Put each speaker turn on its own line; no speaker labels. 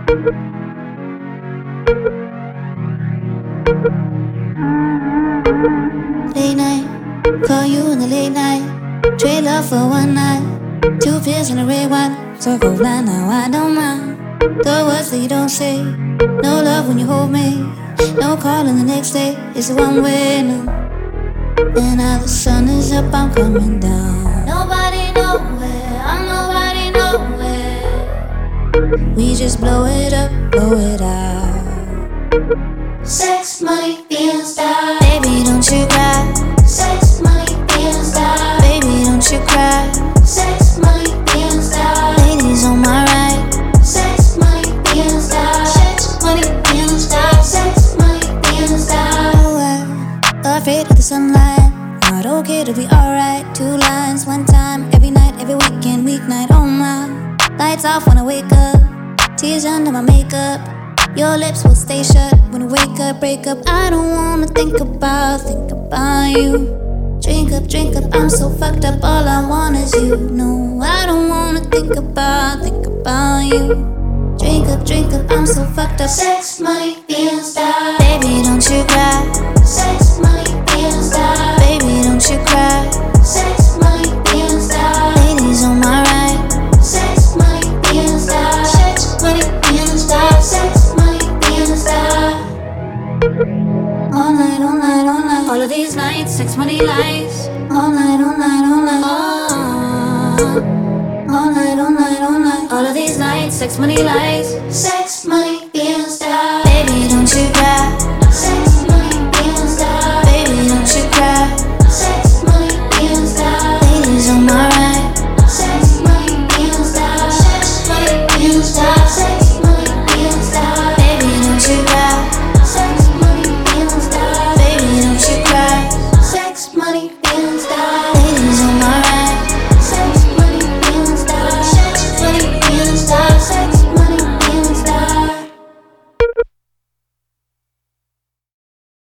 Late night, call you in the late night. Trade love for one night. Two pills and a red wine. Circle blind now, I don't mind. The words that you don't say. No love when you hold me. No calling the next day. It's a one way now. And now the sun is up, I'm coming down. Nobody nowhere, I'm nobody nowhere. We just blow it up, blow it out. Sex, money, being style. Baby, don't you cry. Sex, money, being style. Baby, don't you cry. Sex, money, being style. Ladies on my right. Sex, money, being style. Sex, money, being style. Sex, money, being style. Oh, I'm afraid of the sunlight. Not okay to be alright. Two lines, one time, every night, every weekend, weeknight. Oh my, lights off when I wake up. Tears under my makeup. Your lips will stay shut when I wake up, break up. I don't wanna think about you. Drink up, I'm so fucked up. All I want is you. No, I don't wanna think about you. Drink up, I'm so fucked up. Sex, money, being style. Baby, don't you cry. Sex, money, being style. Baby, don't you cry. Sex, money, being style. Ladies on my right. Sex, money, being style. Sex, money, being style. Sex, money, being style. All night, all night, all night. All of these nights, sex, money, lies. All night, all night, all night. All night, all night, all night. All of these nights, sex, money, lies. Sex, money.